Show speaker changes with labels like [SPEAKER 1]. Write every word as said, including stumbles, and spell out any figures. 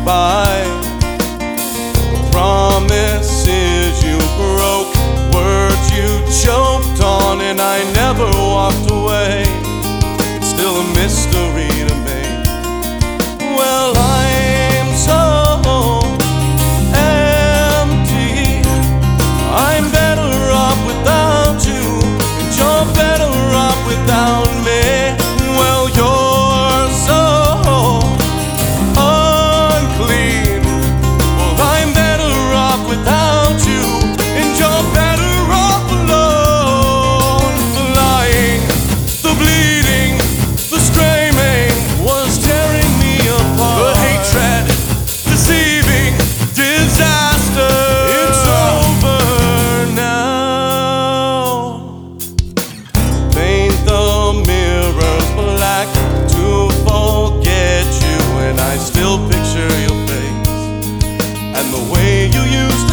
[SPEAKER 1] by. The promises you broke, words you choked on, and I never walked away. It's still a mystery to me. Well, I'm so empty. I'm better off without you, and you're better off without me. Well, you're so unclean. Well, I'm better off without you, and you're better off alone. The lying, the bleeding, the screaming was tearing me apart. The hatred, deceiving, disaster. It's over now. Paint the mirrors black to forget you, and I still picture your face and the way you used